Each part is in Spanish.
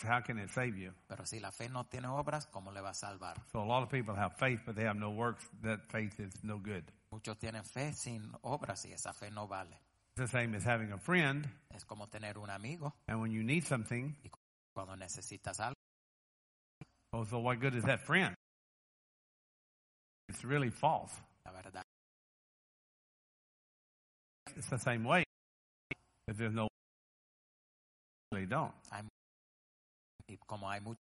how can it save you? Pero si la fe no tiene obras, ¿cómo le va a salvar? So a lot of people have faith, but they have no works. That faith is no good. Muchos tienen fe sin obras y esa fe no vale. It's the same as having a friend, Es como tener un amigo and when you need something, y cuando necesitas algo, oh, so what good is that friend? It's really false. la verdad. It's the same way. If there's no, they don't. Y como hay mucho,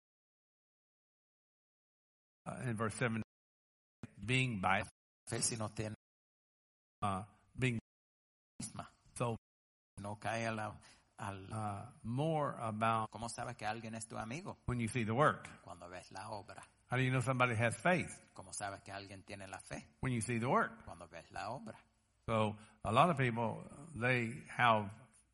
In verse 7, being by fe si no tiene being misma, so no cae al more about ¿Cómo sabes que alguien es tu amigo? when you see the work. Cuando ves la obra. How do you know somebody has faith? ¿Cómo sabes que alguien tiene la fe? When you see the work. Cuando ves la obra. So a lot of people, they have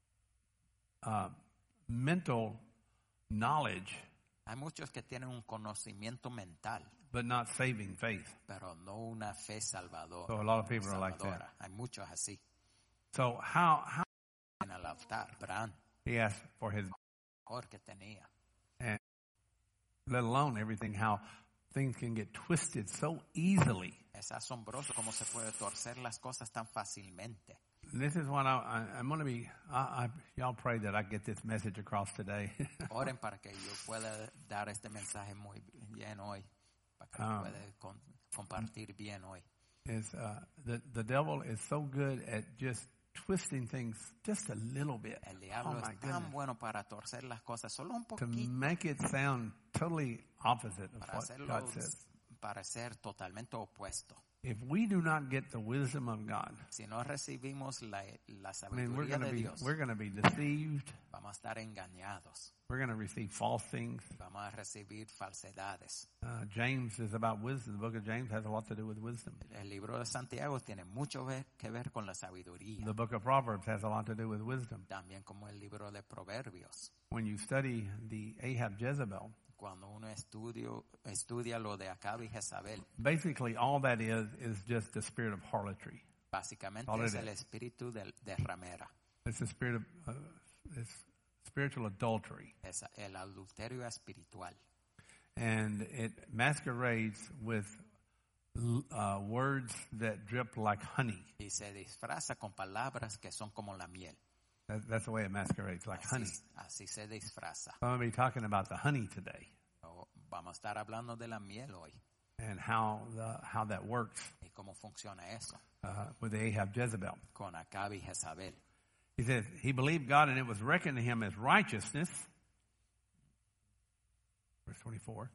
mental knowledge, Hay muchos que tienen un conocimiento mental, but not saving faith. pero no una fe salvadora. So a lot of people are like that. salvadora. Hay muchos así. So how En el altar, Abraham, he asked for his, mejor que tenía. and let alone everything, how things can get twisted so easily. Es asombroso cómo se puede torcer las cosas tan fácilmente. This is what I'm going to be. Y'all pray that I get this message across today. Oren para que yo pueda dar este mensaje muy bien hoy, para que lo pueda compartir bien hoy. Is the devil is so good at just twisting things just a little bit. El diablo es tan bueno para torcer las cosas solo un To poquito, make it sound totally opposite of para what hacerlo God says. parecer totalmente opuesto. If we do not get the wisdom of God, Si no recibimos la I mean, sabiduría de Dios, we're going to be deceived. vamos a estar engañados, We're going to receive false things. vamos a recibir falsedades. James is about wisdom. The book of James has a lot to do with wisdom. El libro de Santiago tiene mucho que ver con la sabiduría, The book of Proverbs has a lot to do with wisdom. también como el libro de Proverbios. When you study the Ahab Jezebel, Cuando uno estudia lo de Acabe y Jezabel, basically all that is just the spirit of harlotry. básicamente All es it el espíritu de ramera, It's the spirit of it's spiritual adultery. es el adulterio espiritual. And it masquerades with words that drip like honey. Y se disfraza con palabras que son como la miel. That's the way it masquerades, like honey. Así se disfraza. I'm going to be talking about the honey today Vamos a estar hablando de la miel hoy and how that works y cómo funciona eso with the Ahab Jezebel. con Acabe y Jezabel. He says he believed God and it was reckoned to him as righteousness. Verse 24.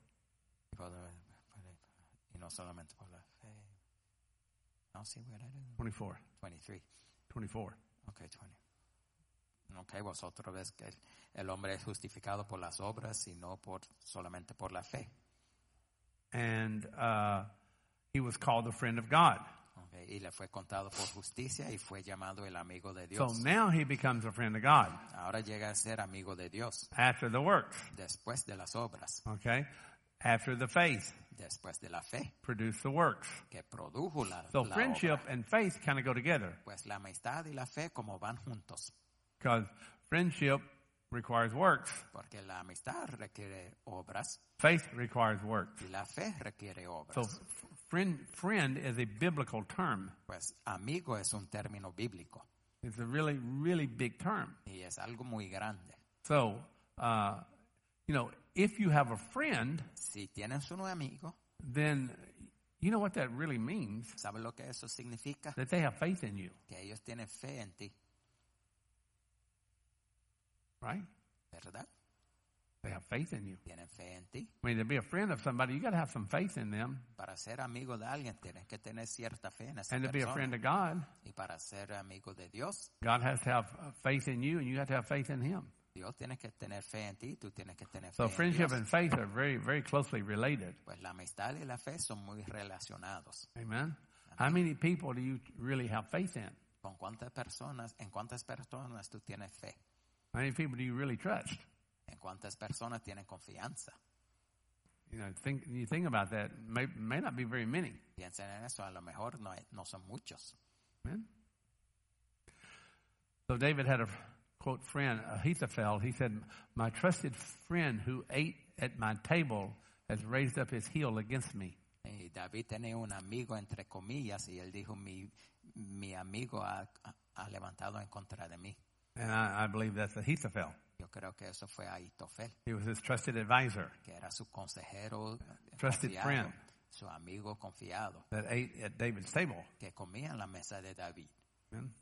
Y no solamente por la fe. No, sí, 24. 23. 24. Okay, 20. Okay, vosotros ves que el hombre es justificado por las obras y no solamente por la fe. And he was called the friend of God. Okay, y le fue contado por justicia y fue llamado el amigo de So Dios. now he becomes a friend of God Ahora llega a ser amigo de Dios after the works. después de las obras, Okay? After the faith después de la fe produce the works. que produjo la So la friendship obra. and faith kind of go together Pues la amistad y la fe como van juntos, because friendship requires works. porque la amistad requiere obras Faith requires works. y la fe requiere So obras. friend is a biblical term. Pues amigo es un término bíblico It's a really, really big term. y es algo muy grande. So, if you have a friend, Si tienes un amigo, then you know what that really means? ¿sabes lo que eso significa? That they have faith in you, Que ellos tienen fe en ti, right? ¿verdad? They have faith in you. Tienen fe en ti. I mean, to be a friend of somebody, you got to have some faith in them. Para ser amigo de alguien tienes que tener cierta fe en esa And to be a friend persona. of God, Y para ser amigo de Dios, God has to have faith in you, and you have to have faith in Him. Dios tiene que tener fe en ti, tú tienes que tener fe So en friendship Dios. and faith are very, very closely related. Pues la amistad y la fe son muy relacionados. Amen. How many people do you really have faith in? En cuántas personas tú tienes fe? How many people do you really trust? ¿En cuántas personas tienen confianza? You think about that. May not be very many. Piensen en eso, a lo mejor no son muchos. Amen. So David had a quote, friend, Ahithophel, he said, my trusted friend who ate at my table has raised up his heel against me. Y David tenía un amigo, entre comillas, y él dijo, mi amigo ha levantado en contra de mí. And I believe that's Ahithophel. Yo creo que eso fue Ahitofel, He was his trusted advisor, que era su consejero trusted confiado, friend su amigo confiado, that ate at David's table. que comía en la mesa de David. Amen.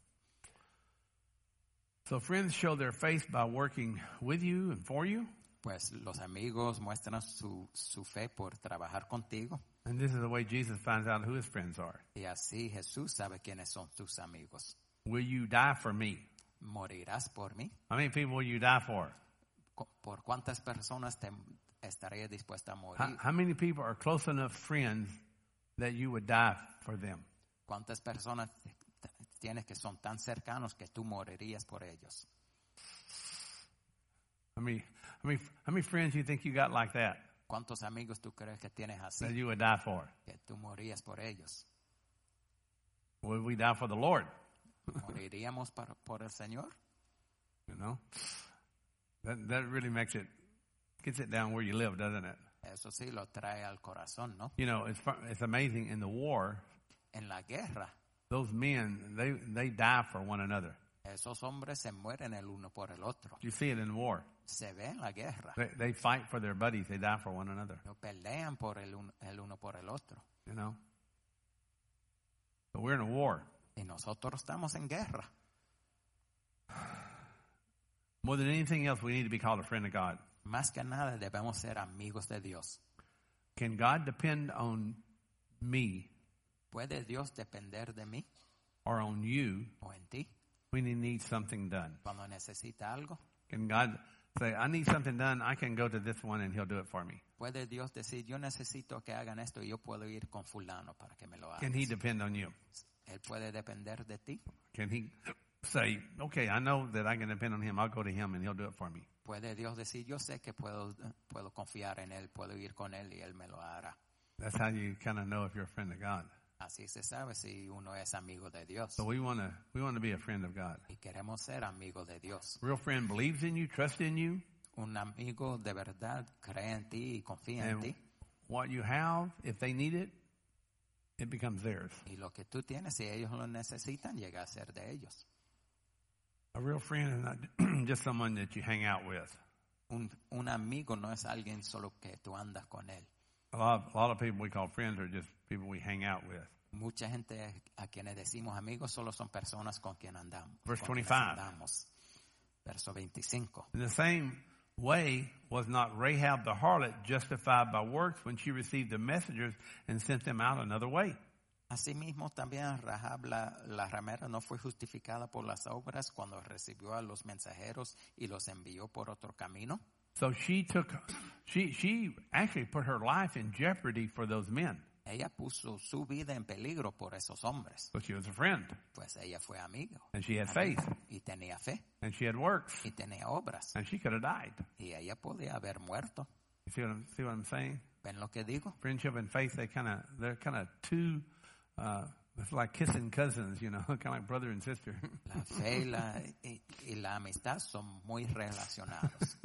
So friends show their faith by working with you and for you. Pues los amigos muestran su fe por trabajar contigo. And this is the way Jesus finds out who his friends are. Y así Jesús sabe quiénes son tus amigos. Will you die for me? ¿Morirás por mí? How many people will you die for? ¿Por cuántas personas te estarías dispuesta a morir? How many people are close enough friends that you would die for them? ¿Cuántas personas tienes que son tan cercanos que tú morirías por ellos? How many friends you think you got like that ¿Cuántos amigos tú crees que tienes así you would die for? que tú morías por ellos? Would we die for the Lord? ¿Moriríamos por el Señor? You know, that really gets it down where you live, doesn't it? Eso sí lo trae al corazón, ¿no? You know, it's amazing in the war, En la guerra, those men, they die for one another. esos hombres se mueren el uno por el otro. You see it in war. Se ve en la guerra. They fight for their buddies. They die for one another. No pelean por el uno por el otro. You know? But we're in a war. Y nosotros estamos en guerra. More than anything else, we need to be called a friend of God. Más que nada debemos ser amigos de Dios. Can God depend on me ¿Puede Dios depender de mí or on you o en ti when he needs something done? cuando necesita algo? Can God say, I need something done, I can go to this one and he'll do it for me? ¿Puede Dios decir, yo necesito que hagan esto y yo puedo ir con fulano para que me lo haga? Can he depend on you? Él puede depender de ti. Can he say, okay, I know that I can depend on him, I'll go to him and he'll do it for me? Puede Dios decir, yo sé que puedo confiar en él, puedo ir con él y él me lo hará. That's how you kind of know if you're a friend of God. Así se sabe si uno es amigo de Dios. So we want to be a friend of God. Y queremos ser amigos de Dios. Real friend believes in you, trusts in you, Un amigo de verdad cree en ti y confía en and ti. what you have, if they need it, it becomes theirs. Y lo que tú tienes, si ellos lo necesitan, llega a ser de ellos. A real friend is not just someone that you hang out with. Un amigo no es alguien solo que tú andas con él. A lot of people we call friends are just people we hang out with. Mucha gente a quienes decimos amigos solo son personas con quien andamos. Verse con quienes 25. andamos. Verso 25. In the same way, was not Rahab the harlot justified by works when she received the messengers and sent them out another way? Asimismo, también Rahab la ramera no fue justificada por las obras cuando recibió a los mensajeros y los envió por otro camino. So she actually put her life in jeopardy for those men. Ella puso su vida en peligro por esos hombres. But she was a friend, Pues ella fue amigo. and she had faith, Y tenía fe. and she had works, Y tenía obras. and she could have died. Y ella podía haber muerto. You see what I'm saying? ¿Ven lo que digo? Friendship and faith, they're kind of two. It's like kissing cousins, you know, kind of like brother and sister. La fe y la amistad son muy relacionados.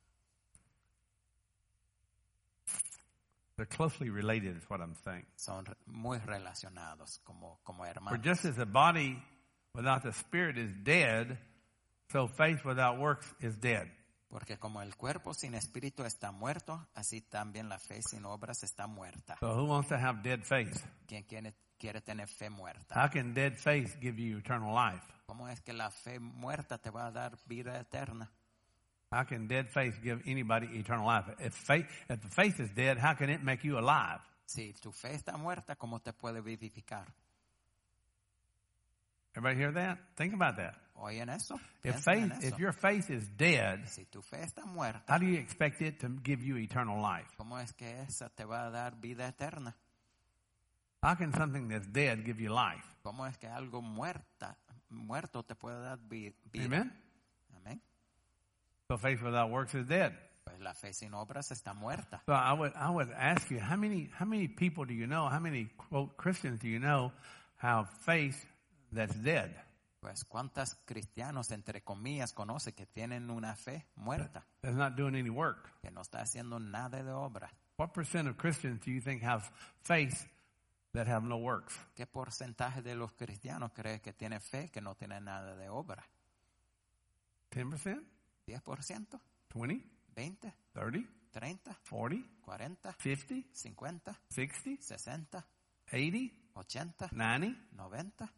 They're closely related, is what I'm saying. Son muy relacionados como For hermanos. just as the body without the spirit is dead, so faith without works is dead. Porque como el cuerpo sin espíritu está muerto, así también la fe sin obras está muerta. So who wants to have dead faith? ¿Quién quiere tener fe muerta? How can dead faith give you eternal life? ¿Cómo es que la fe muerta te va a dar vida eterna? How can dead faith give anybody eternal life? If the faith is dead, how can it make you alive? Si tu fe está muerta, ¿cómo te puede vivificar? Everybody hear that? Think about that. ¿Oyen eso? If Piensen en eso. if your faith is dead, Si tu fe está muerta, how do you expect it to give you eternal life? ¿cómo es que esa te va a dar vida eterna? How can something that's dead give you life? ¿Cómo es que algo muerto te puede dar vida? Amen? Amén. So faith without works is dead. Pues la fe sin obras está muerta. So I would ask you, how many people do you know, how many quote Christians do you know have faith that's dead? Pues cuántos cristianos, entre comillas, conoce que tienen una fe muerta, That's not doing any work. que no está haciendo nada de obra. What percent of Christians do you think have faith that have no works? ¿Qué porcentaje de los cristianos cree que tiene fe que no tiene nada de obra? 10%? 10%, 20? 20, 30? 30, 40? 40, 50? 50, 60? 60, 80? 80, 90? 90,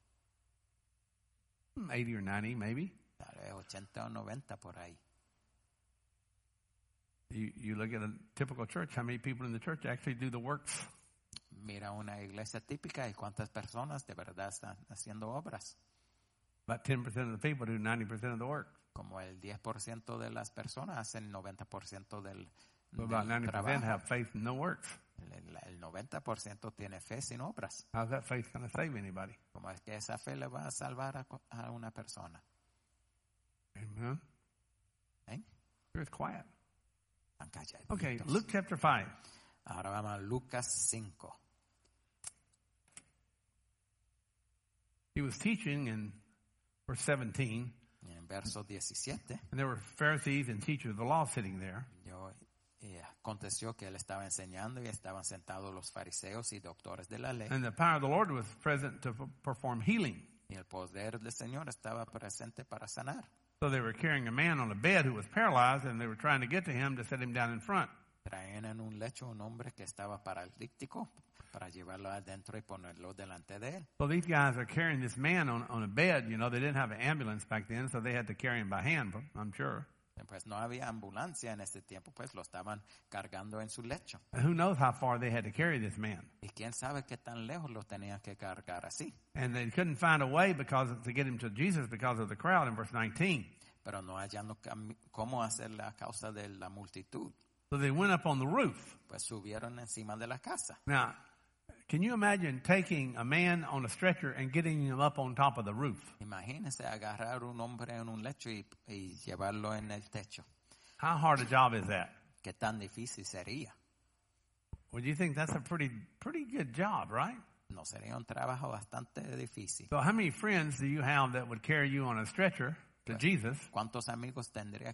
80 or 90 maybe. tal vez 80 o 90 por ahí. You look at a typical church, how many people in the church actually do the works? Mira una iglesia típica y cuántas personas de verdad están haciendo obras. About 10% of the people do 90% of the work. Como el 10% de las personas hacen 90% del But about 90% trabajo. have faith and no works. El 90% tiene fe sin obras. How's that faith going to save anybody? ¿Cómo es que esa fe le va a salvar a una persona? Amen. ¿Eh? It's quiet. Están calladitos. Okay, Luke chapter 5. Ahora vamos a Lucas 5. He was teaching in verse 17, En verso 17, and there were Pharisees and teachers of the law sitting there. aconteció que él estaba enseñando y estaban sentados los fariseos y doctores de la ley. And the power of the Lord was present to perform healing. Y el poder del Señor estaba presente para sanar. So they were carrying a man on a bed who was paralyzed, and they were trying to get to him to set him down in front. Traían en un lecho un hombre que estaba paralítico para llevarlo adentro y ponerlo delante de él. So these guys are carrying this man on a bed. You know, they didn't have an ambulance back then, so they had to carry him by hand, I'm sure. Pues no había ambulancia en ese tiempo, pues lo estaban cargando en su lecho. And who knows how far they had to carry this man. Y quién sabe qué tan lejos lo tenían que cargar así. And they couldn't find a way to get him to Jesus because of the crowd in verse 19. Pero no hallando cómo hacer la causa de la multitud. So they went up on the roof. Pues subieron encima de la casa. Now, can you imagine taking a man on a stretcher and getting him up on top of the roof? Imagínese agarrar un hombre en un lecho y llevarlo en el techo. How hard a job is that? Qué tan difícil sería. Well, you think that's a pretty good job, right? No sería un trabajo bastante difícil. So how many friends do you have that would carry you on a stretcher to Jesus? ¿Cuántos amigos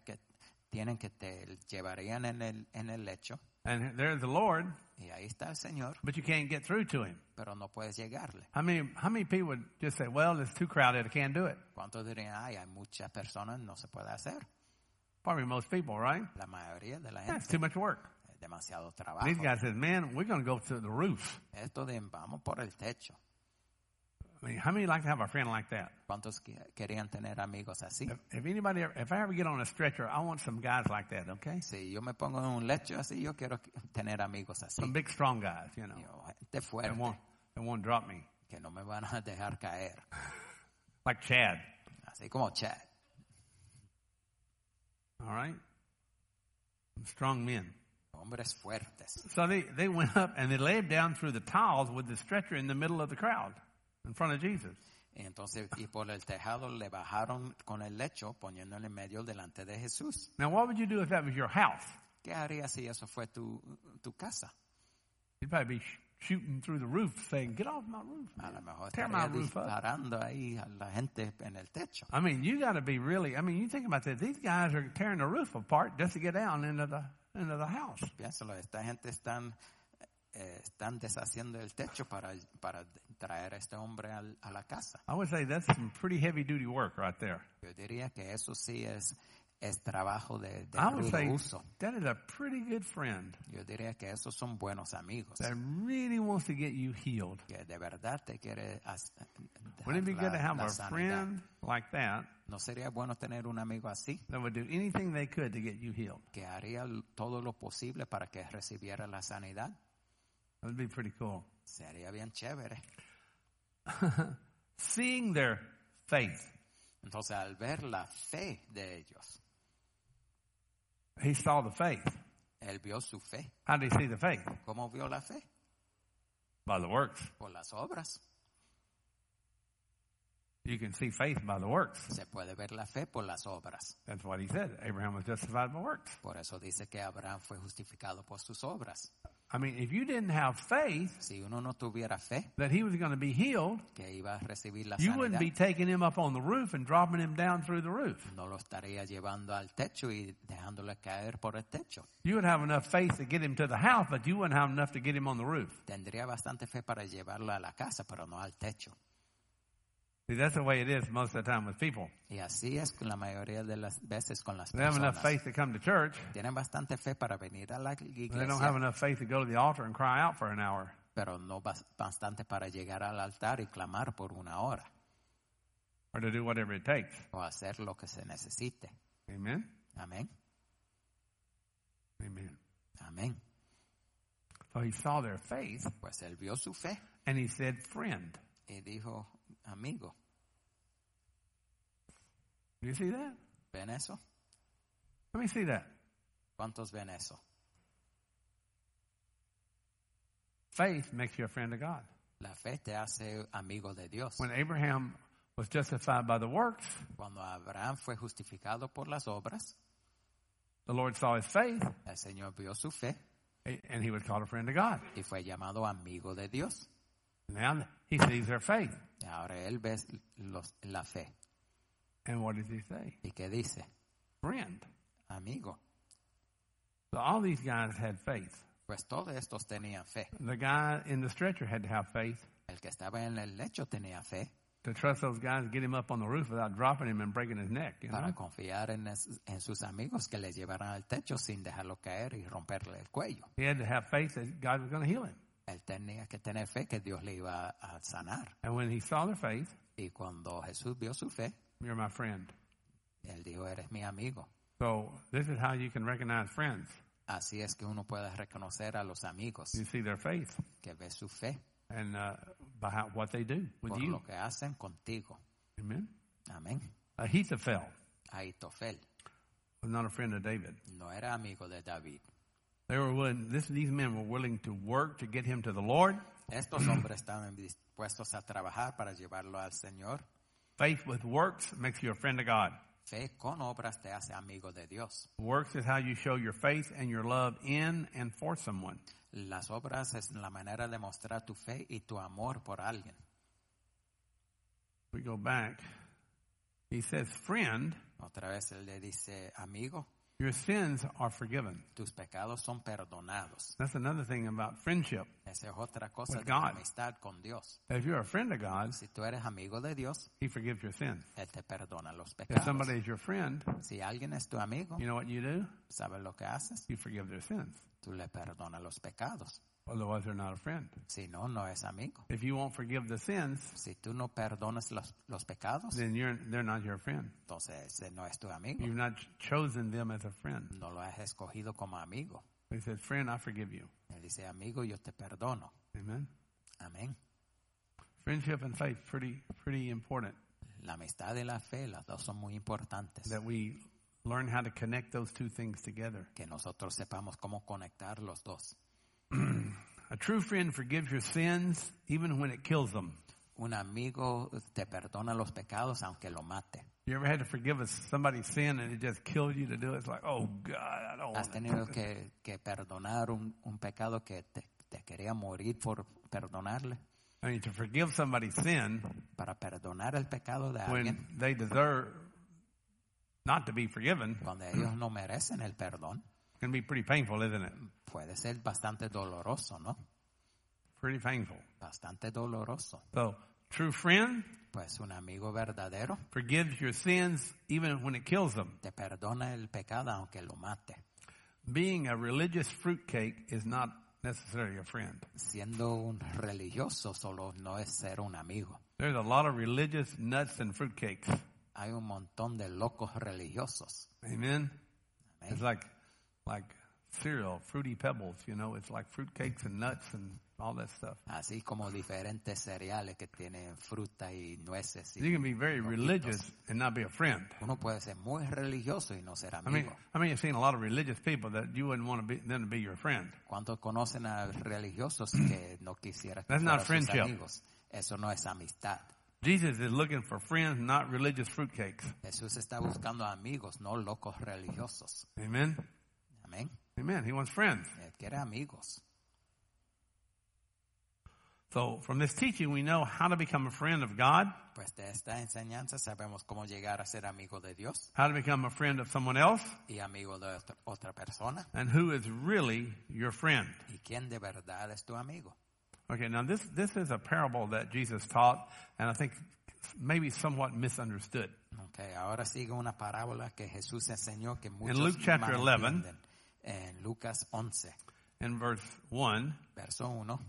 tienen que te llevarían en el lecho? And there's the Lord, Y ahí está el Señor, but you can't get through to him. pero no puedes llegarle. How many people would just say, well, it's too crowded, I can't do it? ¿Cuántos dirían, ay, hay muchas personas, no se puede hacer? Probably most people, right? La mayoría de la Yeah, it's gente too much work. es demasiado trabajo. These guys said, man, we're going to go to the roof. Esto de vamos por el techo. I mean, how many like to have a friend like that? ¿Cuántos querían tener amigos así? If I ever get on a stretcher, I want some guys like that, okay? Si yo me pongo en un lecho así, yo quiero tener amigos así. Some big, strong guys, you know, Gente that fuerte, won't drop me. que no me van a dejar caer. Like Chad, Así como Chad. all right? Some strong men. Hombres fuertes. So they went up and they laid down through the tiles with the stretcher in the middle of the crowd in front of Jesus. Y entonces, y por el tejado le bajaron con el lecho, poniéndolo en medio delante de Jesús. Now, what would you do if that was your house? ¿Qué harías si eso fue tu casa? You'd probably be shooting through the roof saying, get off my roof. A lo Man. mejor Tear my estaría roof up. disparando ahí a la gente en el techo. I mean, you got to be you think about this. These guys are tearing the roof apart just to get down into the house. Piénsalo, esta gente están deshaciendo el techo para traer a este hombre a la casa. I would say that's some pretty heavy duty work right there. Yo diría que eso sí es trabajo de I would rudo say uso. that is a pretty good friend Yo diría que esos son buenos amigos, that really wants to get you healed. que de verdad te quiere Wouldn't it be good to have la a sanidad. friend like that ¿No sería bueno tener un amigo así, that would do anything they could to get you healed? que haría todo lo posible para que recibiera la sanidad? That would be pretty cool. Sería bien chévere. Seeing their faith, Entonces, al ver la fe de ellos, he saw the faith. él vio su fe. How did he see the faith? ¿Cómo vio la fe? By the works. Por las obras. You can see faith by the works. Se puede ver la fe por las obras. That's what he said. Abraham was justified by works. Por eso dice que Abraham fue justificado por sus obras. I mean, if you didn't have faith Si uno no tuviera fe that he was going to be healed, que iba a recibir la you wouldn't sanidad, be taking him up on the roof and dropping him down through the roof. no lo estaría llevando al techo y dejándole caer por el techo. You would have enough faith to get him to the house, but you wouldn't have enough to get him on the roof. Tendría bastante fe para llevarlo a la casa, pero no al techo. See, that's the way it is most of the time with people. Y así es la mayoría de las veces con las They have enough personas. faith to come to church, Tienen bastante fe para venir a la but they don't have iglesia, enough faith to go to the altar and cry out for an hour. pero no bastante para llegar al altar y clamar por una hora Or to do whatever it takes. o hacer lo que se necesite. Amen? Amén. Amen. Amén. So he saw their faith, Pues él vio su fe and he said, friend. y dijo, amigo, Do you see that? ¿ven eso? Let me see that. ¿Cuántos ven eso? Faith makes you a friend of God. La fe te hace amigo de Dios. When Abraham was justified by the works, Cuando Abraham fue justificado por las obras, the Lord saw his faith, el Señor vio su fe and he was called a friend of God. y fue llamado amigo de Dios. Now he sees their faith. Y ahora él ve la fe. And what does he say? ¿Y qué dice? Friend. Amigo. So all these guys had faith. Pues todos estos tenían fe. The guy in the stretcher had to have faith El que estaba en el lecho tenía fe to trust those guys to get him up on the roof without dropping him and breaking his neck. You para know? confiar en sus amigos que le llevaran al techo sin dejarlo caer y romperle el cuello. He had to have faith that God was going to heal him. Él tenía que tener fe que Dios le iba a sanar. And when he saw their faith, Y cuando Jesús vio su fe, you're my friend. él dijo, eres mi amigo. So this is how you can recognize friends. Así es que uno puede reconocer a los amigos You see their faith que ve su fe and by what they do with por you. lo que hacen contigo. Amen. Amén. Ahithophel Ahitofel was not a friend of David. no era amigo de David. They were willing. These men were willing to work to get him to the Lord. Estos hombres estaban dispuestos a trabajar para llevarlo al Señor. Faith with works makes you a friend of God. Fe con obras te hace amigo de Dios. Works is how you show your faith and your love in and for someone. Las obras es la manera de mostrar tu fe y tu amor por alguien. We go back. He says, friend, Otra vez él le dice, amigo, your sins are forgiven. tus pecados son perdonados. That's another thing about friendship. Esa es otra cosa With de God. la amistad con Dios. If you're a friend of God, Si tú eres amigo de Dios, He forgives your sins. Él te perdona los If pecados. somebody is your friend, Si alguien es tu amigo, you know what you do? ¿sabes lo que haces? You forgive their sins. Tú le perdonas los pecados. Otherwise, they're not a friend. Si no, no es amigo. If you won't forgive the sins, Si tú no perdonas los pecados, then they're not your friend. entonces ese no es tu amigo. You've not chosen them as a friend. No lo has escogido como amigo. He says, friend, I forgive you. Él dice, amigo, yo te perdono. Amen. Amén. Friendship and faith, pretty important. La amistad y la fe, las dos son muy importantes. That we learn how to connect those two things together. Que nosotros sepamos cómo conectar los dos. A true friend forgives your sins even when it kills them. Un amigo te perdona los pecados aunque lo mate. You ever had to forgive somebody's sin and it just killed you to do it? It's like, oh God, I don't ¿Has want tenido to. que perdonar un pecado que te quería morir por perdonarle? I mean, to forgive somebody's sin Para perdonar el pecado de when alguien they deserve not to be forgiven cuando ellos no merecen el perdón, can be pretty painful, isn't it? puede ser bastante doloroso, ¿no? Pretty painful. Bastante doloroso. So, true friend Pues un amigo verdadero forgives your sins even when it kills them. te perdona el pecado aunque lo mate. Being a religious fruitcake is not necessarily a friend. Siendo un religioso solo no es ser un amigo. There's a lot of religious nuts and fruitcakes. Hay un montón de locos religiosos. Amen. Amén. It's like cereal, fruity pebbles, you know, it's like fruitcakes and nuts and all that stuff. Así como diferentes cereales que tienen fruta y nueces. You can be very religious and not be a friend. Uno puede ser muy religioso y no ser I mean, amigo. you've seen a lot of religious people that you wouldn't want them to be your friend. ¿Cuántos conocen a religiosos que no quisieran que That's not fueran sus friendship. amigos? Eso no es amistad. Jesus is looking for friends, not religious fruitcakes. Jesús está buscando amigos, no locos religiosos. Amen. Amén. Amen. He wants friends. Él quiere amigos. So from this teaching, we know how to become a friend of God, Pues de esta enseñanza sabemos cómo llegar a ser amigo de Dios how to become a friend of someone else, y amigo de otra persona, and who is really your friend. y quién de verdad es tu amigo. Okay, now this is a parable that Jesus taught, and I think maybe somewhat misunderstood. Okay, ahora sigue una parábola que Jesús enseñó que muchos In Luke chapter 11, malentienden. En Lucas 11, in verse 1, verso 1,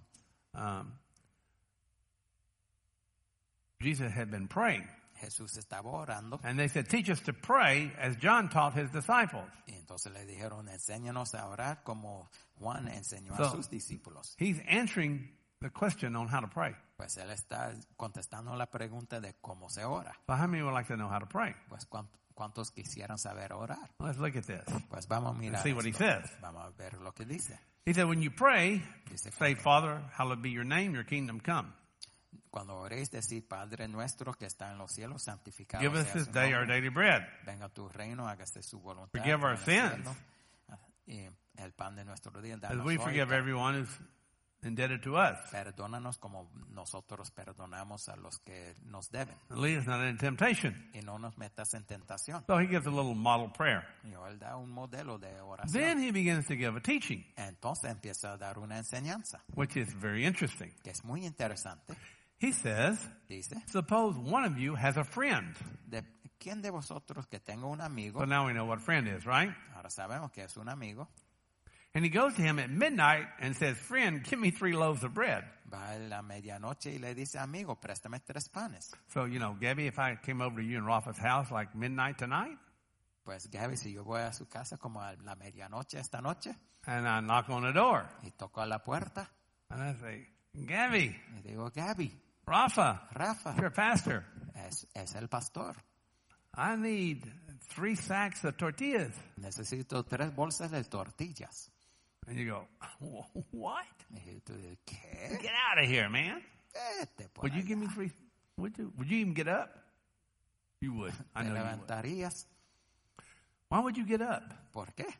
Jesus had been praying. Jesús estaba orando And they said, teach us to pray as John taught his disciples. y entonces le dijeron, enséñanos a orar como Juan enseñó a So, sus discípulos. He's answering the question on how to pray. Pues él está contestando la pregunta de cómo se ora. So how many would like to know how to pray? Pues ¿cuántos quisieran saber orar? Let's look at this. Pues vamos a mirar See what he esto. says. Vamos a ver lo que dice. He said, when you pray, Dice, say, Father, hallowed be your name, your kingdom come. cuando oréis, decid, Padre nuestro que está en los cielos, santificado Give us sea this su day our nombre. daily bread. Venga tu reino, hágase su voluntad. Forgive our como en el cielo. sins. Y el pan de nuestro día, As danos we hoy. forgive everyone who's indebted to us. Perdónanos como nosotros perdonamos a los que nos deben. And lead us not into temptation. Y no nos metas en tentación. So he gives a little model prayer. Y él da un modelo de oración. Then he begins to give a teaching, Entonces empieza a dar una enseñanza, which is very interesting. que es muy interesante. He says, Dice, suppose one of you has a friend. ¿quién de vosotros que tenga un amigo? So now we know what friend is, right? Ahora sabemos que es un amigo. And he goes to him at midnight and says, friend, give me 3 loaves of bread. Va a la medianoche y le dice, amigo, préstame 3 panes. So, Gabby, if I came over to you and Rafa's house like midnight tonight, Pues Gaby, si yo voy a su casa como a la medianoche esta noche and I knock on the door, y toco a la puerta and I say, Gabby, y digo, Gaby, Rafa, Rafa, you're a pastor. es el pastor. I need 3 sacks of tortillas. Necesito 3 bolsas de tortillas. And you go, what? Y tú dices, ¿qué? Get out of here, man. Vete por Would you allá. give me 3? Would you even get up? You would. I ¿Te know you would. levantarías? Why would you get up? ¿Por qué?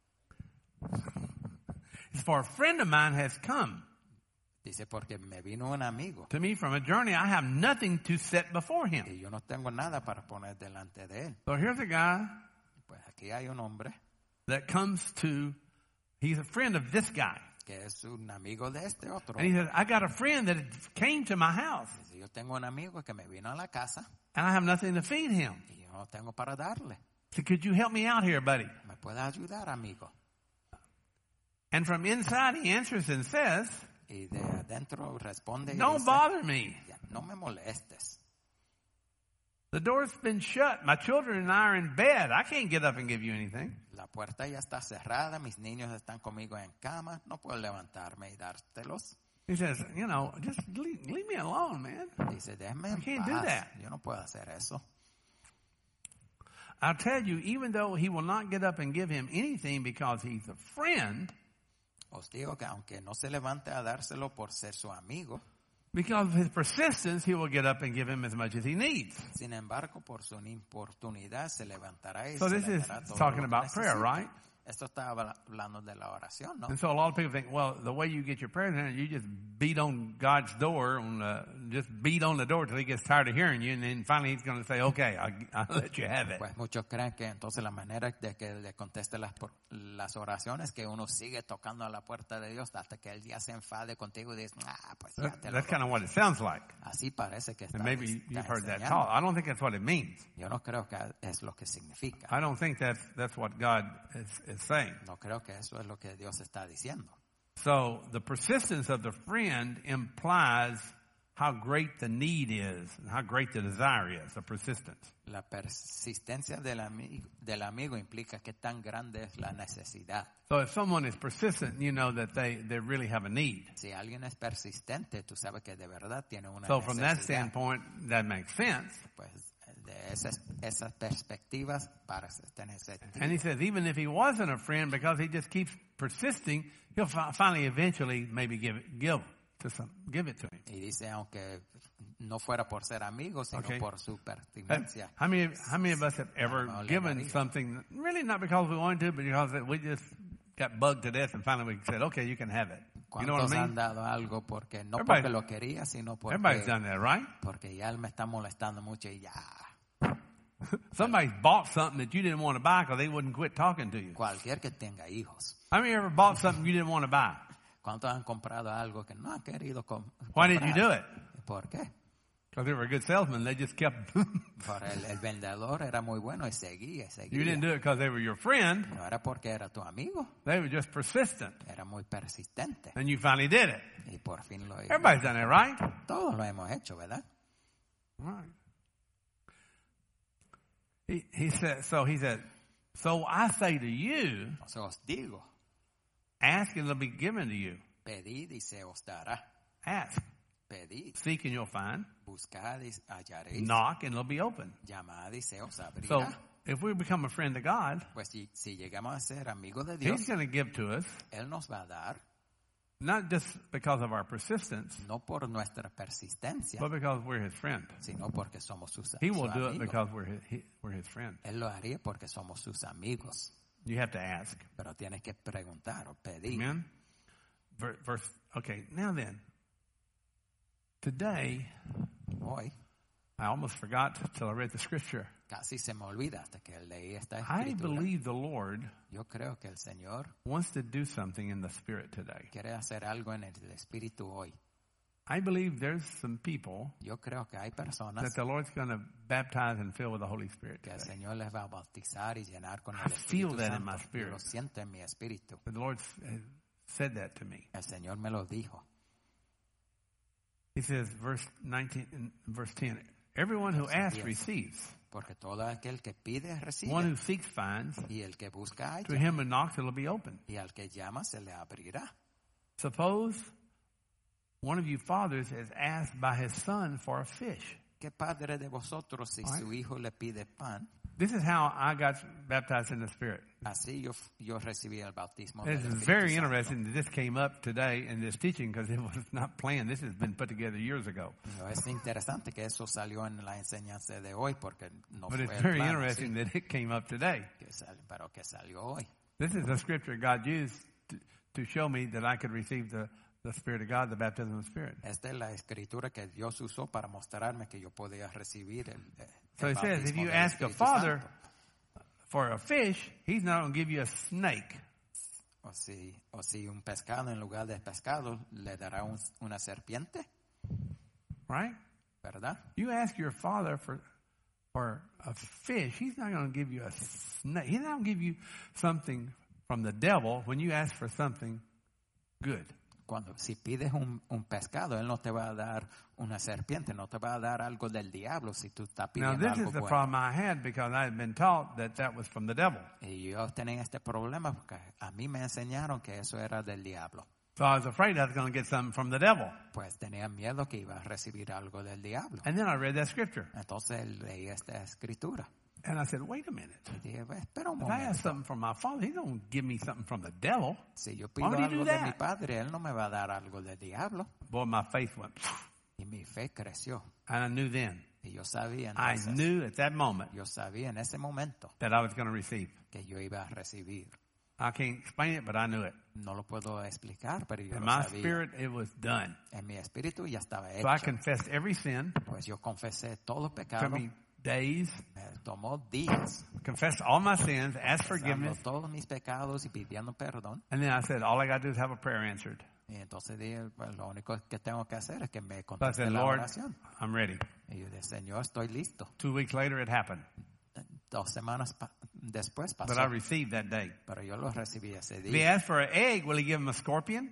It's for a friend of mine has come Dice, porque me vino un amigo to me from a journey. I have nothing to set before him. y yo no tengo nada para poner delante de él. So here's a guy Pues aquí hay un hombre that comes to, he's a friend of this guy. que es un amigo de este otro. And he says, I got a friend that came to my house Dice, yo tengo un amigo que me vino a la casa and I have nothing to feed him. y yo no tengo para darle. So could you help me out here, buddy? ¿Me puede ayudar, amigo? And from inside he answers and says, Y de adentro responde y don't dice, bother me. "Ya, no me molestes. The door's been shut. My children and I are in bed. I can't get up and give you anything. La puerta ya está cerrada, mis niños están conmigo en cama, no puedo levantarme y dártelos. He says, just leave me alone, man. Dice, déjame en I can't do paz. that. Yo no puedo hacer eso. I'll tell you, even though he will not get up and give him anything because he's a friend, Os digo que aunque no se levante a dárselo por ser su amigo, because of his persistence, he will get up and give him as much as he needs. sin embargo, por su importunidad se levantará y So se this le is dará todo talking lo que about prayer, necesita. right? Esto está hablando de la oración, ¿no? And so a lot of people think, well, the way you get your prayers in, you just beat on God's door, just beat on the door till he gets tired of hearing you, and then finally he's going to say, okay, I'll let you have it. Pues muchos creen que entonces la manera de que le conteste las oraciones que uno sigue tocando a la puerta de Dios hasta que él ya se enfade contigo y dice, pues ya te lo That's kind of doy. what it sounds like. Así parece que está, And maybe está you've heard that enseñando. taught. I don't think that's what it means. Yo no creo que es lo que significa. I don't think that's what God is saying. No creo que eso es lo que Dios está diciendo. So the persistence of the friend implies how great the need is and how great the desire is, the persistence. La persistencia del amigo implica qué tan grande es la necesidad. So if someone is persistent, you know that they really have a need. Si alguien es persistente, tú sabes que de verdad tiene una So from that necesidad. standpoint, that makes sense. Pues de esas perspectivas parece tener sentido. And he says, even if he wasn't a friend, because he just keeps persisting, he'll finally, eventually, maybe give it to him. Y dice, aunque no fuera por ser amigo, sino Okay. por su pertinencia. How many of us have ever given something, really not because we wanted to, but because we just got bugged to death, and finally we said, okay, you can have it. You know what I ¿Cuántos mean? han dado algo porque no Everybody- porque lo quería, sino Everybody's porque, done that, right? porque ya él me está molestando mucho y ya? Somebody's bought something that you didn't want to buy because they wouldn't quit talking to you. Cualquier que tenga hijos. How many ever bought something you didn't want to buy? ¿Cuántos han comprado algo que no han querido Why did you do comprar? it? ¿Por qué? Because they were a good salesman. They just kept. Por el vendedor era muy bueno y seguía. You didn't do it because they were your friend. No era porque era tu amigo, They were just persistent. era muy persistente. And you finally did it. Y por fin lo hizo. Everybody's done it, right? Todos lo hemos hecho, ¿verdad? Right. He said, so I say to you, O sea, os digo, ask and it'll be given to you. pedid y se os dará. Ask. Pedid, Seek and you'll find. buscad y hallaréis. Knock and it'll be open. Llamad y se os So abrirá. if we become a friend of God, Pues si llegamos a ser amigos de Dios, He's going to give to us, Él nos va a dar, not just because of our persistence, no por nuestra persistencia, but because we're His friend. sino porque somos sus He will sus do it amigos. because we're His friend. Él lo haría porque somos sus amigos. You have to ask. Pero tienes que preguntar o pedir. Amen? Okay, now then. Today, Hoy I almost forgot till I read the scripture. casi se me olvida hasta que leí esta I escritura. believe the Lord Yo creo que el Señor wants to do something in the Spirit today. quiere hacer algo en el Espíritu hoy. I believe there's some people Yo creo que hay that personas the Lord's going to baptize and fill with the Holy Spirit que el today. Señor les va a bautizar y llenar con I el feel Espíritu that in Santo. my Yo spirit. lo siento en mi espíritu. The Lord said that to me. El Señor me lo dijo. He says, verse 19 and verse 10, everyone who asks receives. Porque todo aquel que pide One recibe. who seeks finds. Y el que busca To halla. him who knocks it'll be open. Y al que llama se le abrirá. Suppose one of you fathers is asked by his son for a fish. ¿Qué padre de vosotros si su hijo le pide pan? This is how I got baptized in the Spirit. Así yo recibí el bautismo It's del Espíritu very Santo. interesting that this came up today in this teaching because it was not planned. This has been put together years ago. No, es interesante que eso salió en la enseñanza de hoy porque no But fue it's el very plan interesting así, that it came up today. pero que salió hoy. This is a scripture God used to show me that I could receive the Spirit of God, the baptism of the Spirit. Esta es la escritura que Dios usó para mostrarme que yo podía recibir el So it says, if bautismo you del ask a Espíritu father Santo. for a fish, he's not going to give you a snake. O si un pescado en lugar de pescado le dará una serpiente, Right? ¿verdad? You ask your father for a fish, he's not going to give you a snake. He's not going to give you something from the devil when you ask for something good. Si pides un pescado, Él no te va a dar una serpiente, no te va a dar algo del diablo si tú estás Now, pidiendo this algo is the bueno. problem I had because I had been taught that was from the devil. Y yo tenía este problema porque a mí me enseñaron que eso era del diablo. So I was afraid I was going to get something from the devil. Pues tenía miedo que iba a recibir algo del diablo. And then I read that scripture. Entonces leí esta escritura. And I said, wait a minute. Y dije, espera un If I ask momento. something from my father, he don't give me something from the devil. Si yo Why pido would he do algo de that? mi padre, Él no me va a dar algo del diablo. Boy, my faith went. Y mi fe creció. And I knew then. Y yo sabía I entonces, knew at that moment yo sabía en ese momento that I was going to receive. que yo iba a recibir. I can't explain it, but I knew it. No lo puedo explicar, pero yo In lo my sabía. spirit, it was done. En mi espíritu ya estaba So I hecho. confessed every sin. Pues yo confesé todo Took pecado. me days. Me tomó días. Confessed all my sins. Asked forgiveness. Confesando todos mis pecados y pidiendo perdón. And then I said, all I got to do is have a prayer answered. Y entonces dije, pues, lo único que tengo que hacer es que me So I conteste said, la Lord, oración. I'm ready. Y yo dije, Señor, estoy listo. 2 weeks later, it happened. 2 semanas después pasó. But I received that day. Pero yo lo recibí ese If he día. asks for an egg, will he give him a scorpion?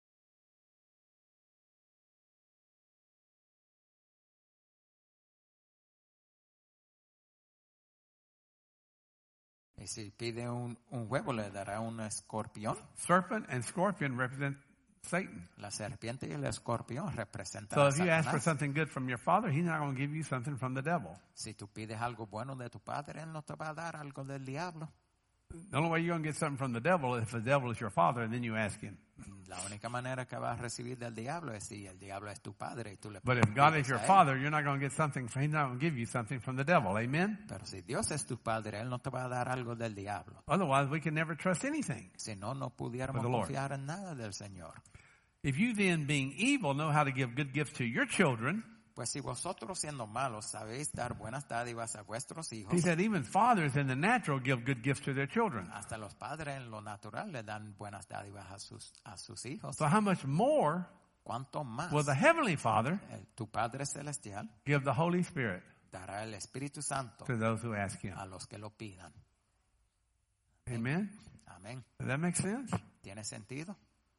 Y si pide un huevo, le dará un escorpión. Serpent and scorpion represent Satan. La serpiente y el escorpión representan So a if you ask for Satanás. something good from your father, he's not going to give you something from the devil. Si tú pides algo bueno de tu padre, Él no te va a dar algo del diablo. The only way you're going to get something from the devil is if the devil is your father, and then you ask him. La única manera que vas a recibir del diablo es si el diablo es tu padre y tú le But if God pides is your a él. father, you're not going to get something. He's not going to give you something from the devil. Amen. Pero si Dios es tu padre, Él no te va a dar algo del diablo. Otherwise, we can never trust anything. Si no, no pudiéramos With the Lord. confiar en nada del Señor. If you then, being evil, know how to give good gifts to your children, Pues si vosotros siendo malos sabéis dar buenas dádivas a vuestros hijos, he said even fathers in the natural give good gifts to their children. hasta los padres en lo natural le dan buenas dádivas a sus hijos, So how much more ¿cuánto más will the Heavenly Father tu Padre Celestial give the Holy Spirit dará el Espíritu Santo to those who ask Him? a los que lo pidan? Amen? Amén. Does that make sense? ¿Tiene sentido?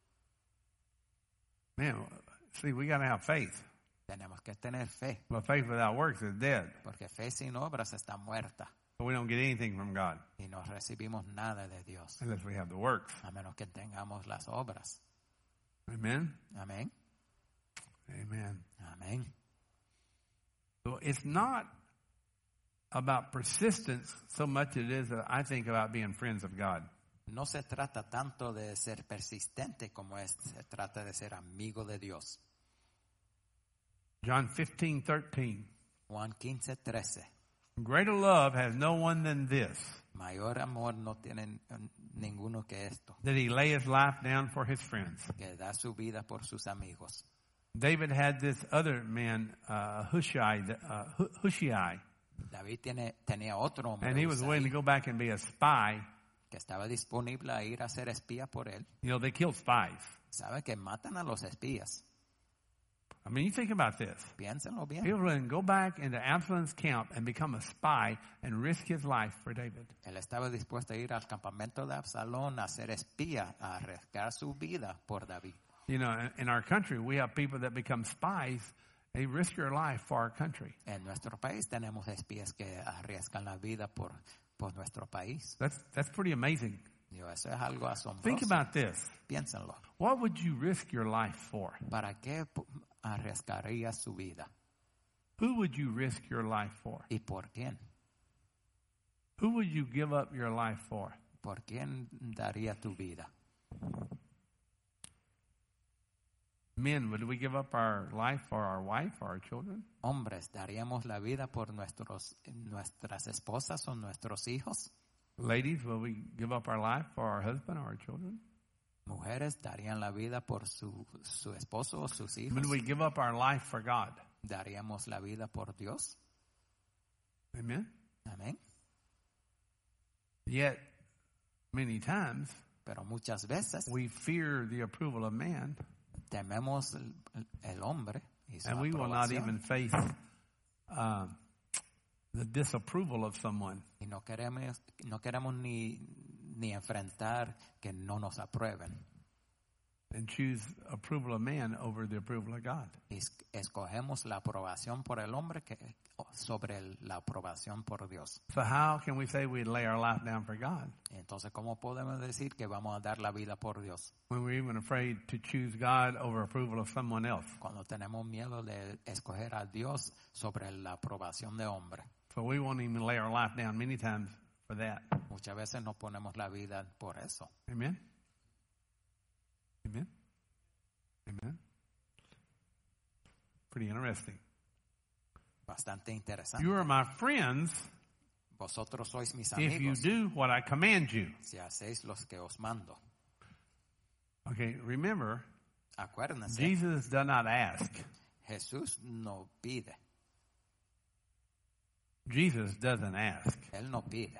Man, see, we got to have faith. Tenemos que tener fe, But faith without works is dead. porque fe sin obras está muerta So we don't get anything from God y no recibimos nada de Dios, unless we have the works. a menos que tengamos las obras. Amen? Amén. Amen. Amén. So it's not about persistence so much as it is, I think, about being friends of God. No se trata tanto de ser persistente como se trata de ser amigo de Dios. John 15:13. Juan 15:13. Greater love has no one than this, Mayor amor no tiene ninguno que esto, that he lay his life down for his friends. que da su vida por sus amigos. David had this other man, Hushai, David tenía otro hombre, and he was willing to go back and be a spy. que estaba disponible a ir a ser espía por él. You know, they killed spies. Sabe que matan a los espías. I mean, you think about this. Piénsenlo bien. He was willing to go back into Absalom's camp and become a spy and risk his life for David. Él estaba dispuesto a ir al campamento de Absalón a ser espía, a arriesgar su vida por David. You know, in our country, we have people that become spies. They risk their life for our country. En nuestro país tenemos espías que arriesgan la vida por nuestro país. That's pretty amazing. Digo, eso es algo asombroso. Think about this. Piénsenlo. What would you risk your life for? ¿Para qué arriesgaría su vida? Who would you risk your life for? ¿Y por quién? Who would you give up your life for? ¿Por quién daría tu vida? Men, would we give up our life for our wife or our children? Hombres, ¿daríamos la vida por nuestras esposas o nuestros hijos? Ladies, will we give up our life for our husband or our children? Mujeres, ¿darían la vida por su esposo o sus hijos? Would we give up our life for God? ¿Daríamos la vida por Dios? Amen? Amén. Yet, many times, Pero muchas veces we fear the approval of man, tememos el hombre y su and we will not aprobación, even face the disapproval of someone. y no queremos ni enfrentar que no nos aprueben. And choose approval of man over the approval of God. Y escogemos la aprobación por el hombre sobre la aprobación por Dios. So how can we say we'd lay our life down for God Entonces, ¿cómo podemos decir que vamos a dar la vida por Dios when we're even afraid to choose God over approval of someone else? cuando tenemos miedo de escoger a Dios sobre la aprobación de hombre? So we won't even lay our life down many times for that. Muchas veces no ponemos la vida por eso. Amen? Amen? Amen? Pretty interesting. Bastante interesante. You are my friends Vosotros sois mis if you amigos do what I command you. si hacéis los que os mando. Okay, remember, Acuérdense, Jesus does not ask. Jesús no pide. Jesus doesn't ask. Él no pide.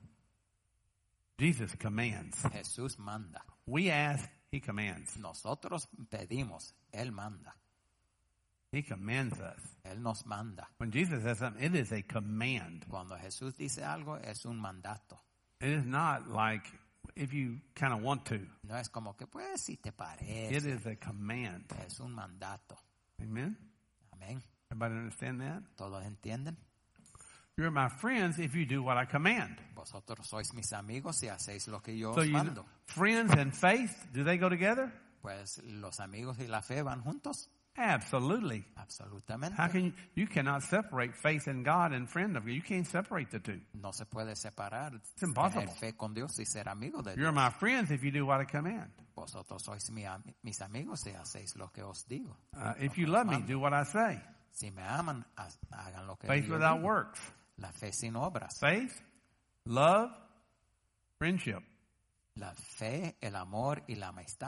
Jesus commands. Jesús manda. We ask, he commands. Nosotros pedimos. Él manda. He commands us. Él nos manda. When Jesus says something, it is a command. Cuando Jesús dice algo, es un mandato. It is not like if you kind of want to. No es como que, pues, si te It parece. is a command. Es un mandato. Amen? Amén. Everybody understand that? ¿Todos entienden? You're my friends if you do what I command. Vosotros sois mis amigos si hacéis lo que yo So os you, mando. friends and faith, do they go together? Pues los amigos y la fe van juntos. Absolutely. Absolutamente. How can you cannot separate faith in God and friend of God. You can't separate the two. No se puede separar impossible. tener fe con Dios y ser amigo de You're Dios. my friends if you do what I command. Vosotros sois mis amigos si hacéis lo que os digo. If you love me, do what I say. Si me aman, hagan lo que Faith yo without digo. works. La fe sin obras. Faith, love, friendship. La fe, el amor y la amistad.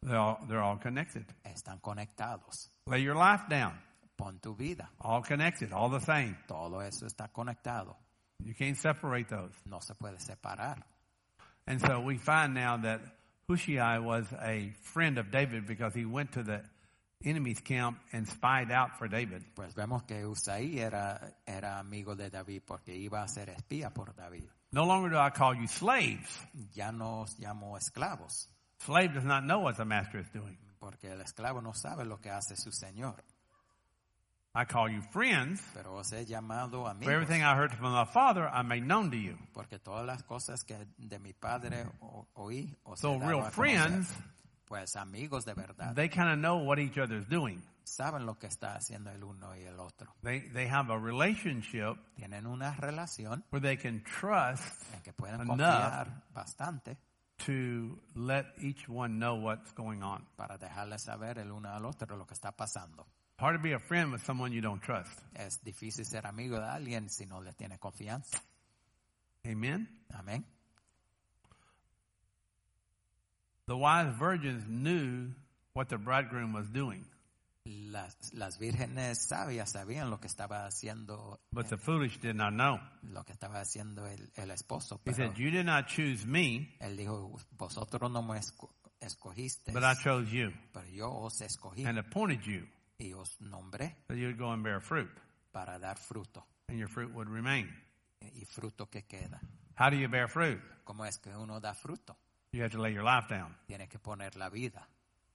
They're all connected. Están conectados. Lay your life down. Pon tu vida. All connected, all the same. Todo eso está conectado. You can't separate those. No se puede separar. And so we find now that Hushai was a friend of David because he went to the enemy's camp and spied out for David. Pues vemos que Usaí era amigo de David porque iba a ser espía por David. No longer do I call you slaves. Ya nos llamó esclavos. Slave does not know what the master is doing. Porque el esclavo no sabe lo que hace su señor. I call you friends. Pero os he llamado For amigos. everything I heard from my father, I made known to you. Porque todas las cosas que de mi padre oí os So he dado real a friends, conocer. Pues amigos de verdad they kind of know what each other's doing. saben lo que está haciendo el uno y el otro. They have a relationship Tienen una relación where they can trust en que pueden enough confiar bastante to let each one know what's going on. para dejarles saber el uno al otro lo que está pasando. Hard to be a friend with someone you don't trust. Es difícil ser amigo de alguien si no le tienes confianza. Amen? Amén. The wise virgins knew what the bridegroom was doing, Las vírgenes sabias sabían lo que estaba haciendo, but the foolish did not know. lo que estaba haciendo el esposo. He Pero said, you did not choose me, él dijo, vosotros no me escogiste, but I chose you pero yo os escogí and appointed you y os nombré that you would go and bear fruit, para dar fruto and your fruit would remain. y fruto que queda. How do you bear fruit? ¿Cómo es que uno da fruto? You have to lay your life down. Tiene que poner la vida.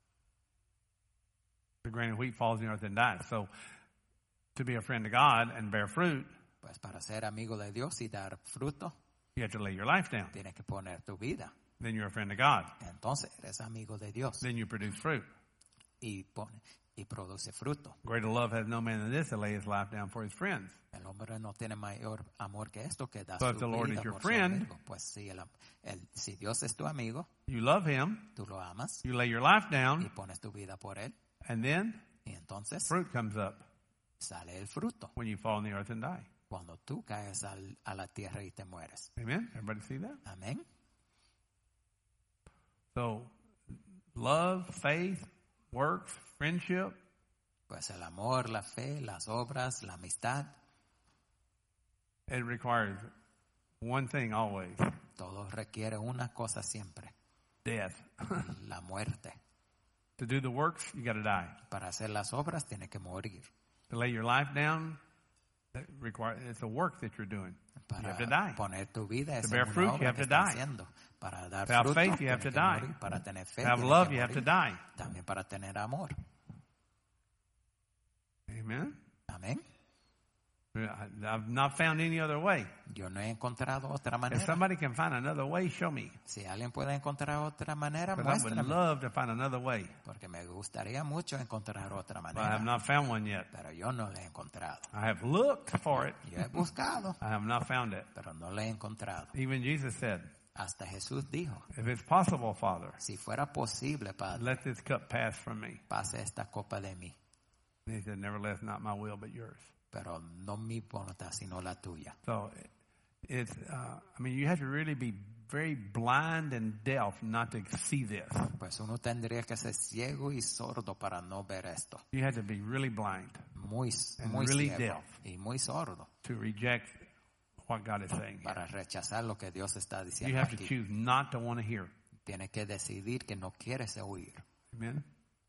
The grain of wheat falls in the earth and dies. So to be a friend of God and bear fruit, Pues para ser amigo de Dios y dar fruto, you have to lay your life down. tienes que poner tu vida. Then you're a friend of God. Entonces eres amigo de Dios Then you produce fruit. y produce fruto. Greater love has no man than this to lay his life down for his friends. El hombre no tiene mayor amor que esto, que da So if su the Lord vida is your por su friend, amigo. Pues si Dios es tu amigo, You love him, tú lo amas you lay your life y down, pones tu vida por él, and then y entonces fruit comes up sale el fruto when you fall in the earth and die. cuando tú caes a la tierra y te mueres. Amen? Everybody see that? Amén. So love, faith, works, friendship, Pues el amor, la fe, las obras, la amistad, it requires one thing always, todo requiere una cosa siempre, death. la muerte. To do the works, you got to die. Para hacer las obras tiene que morir. To lay your life down, it's a work that you're doing. You have to Para die. poner tu vida es To bear una fruit, obra you have que to estás die. haciendo. Para dar To have fruto faith, you tienes have to que die. morir. Para tener fe To have tienes love, que you have to morir. die. También para tener amor. Amen? Amén. I've not found any other way. Yo no he encontrado otra If manera. somebody can find another way, show me. Si alguien puede encontrar otra manera, Because I would muéstrame. love to find another way. Porque me gustaría mucho encontrar otra But I have manera. not found one yet. Pero yo no la he encontrado. I have looked for it. Yo he buscado, I have not found it. pero no la he encontrado. Even Jesus said, Hasta Jesús dijo, if it's possible, Father, si fuera posible, Padre, let this cup pass from me. pase esta copa de mí. And he said, nevertheless, not my will, but yours. Pero no mi voluntad, sino la tuya. So it's, you have to really be very blind and deaf not to see this. Pues uno tendría que ser ciego y sordo para no ver esto. You have to be really blind Muy And really ciego deaf. y muy sordo to reject what God is saying. para rechazar lo que Dios está You diciendo have to aquí. choose not to want to hear. Tiene que decidir que no quieres oír. Amen?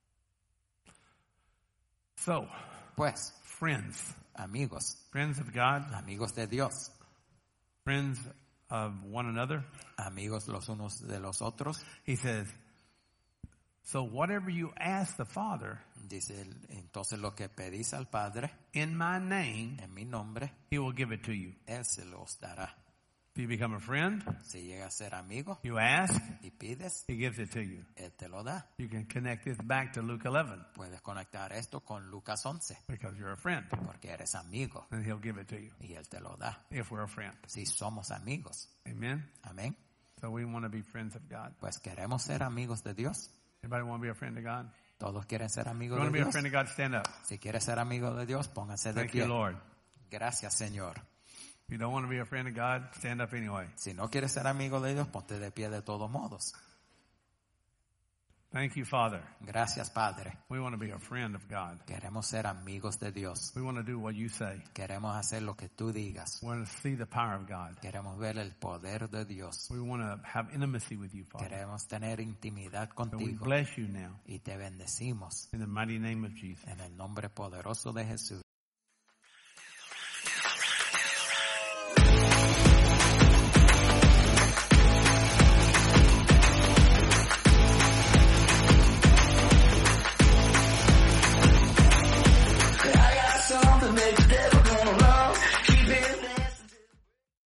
So, Pues, friends. amigos, Friends of God. amigos de Dios, Friends of one another. amigos los unos de los otros. He says, so whatever you ask the Father Dice, entonces lo que pedís al Padre in my name, en mi nombre, he will give it to you. Él se los dará. If you become a friend, Si llega a ser amigo you ask, y pides, he gives it to you. Él te lo da. You can connect this back to Luke 11 Puedes conectar esto con Lucas 11, because you're a friend, porque eres amigo and he'll give it to you y Él te lo da. if we're a friend. Si somos amigos. Amen? Amén. So we want to be friends of God. Pues queremos ser amigos de Dios. Everybody want to be a friend of God? Todos quieren ser If you amigos want to de be a Dios. friend of God, stand up. Si quieres ser amigo de Dios, póngase de Thank you, pie. Lord. Gracias, Señor. If you don't want to be a friend of God, stand up anyway. Si no quieres ser amigo de Dios, ponte de pie de todos modos. Thank you, Father. Gracias, Padre. We want to be a friend of God. Queremos ser amigos de Dios. We want to do what you say. Queremos hacer lo que tú digas. We want to see the power of God. Queremos ver el poder de Dios. We want to have intimacy with you, Father. Queremos tener intimidad So we contigo. bless you now Y te bendecimos in the mighty name of Jesus. en el nombre poderoso de Jesús.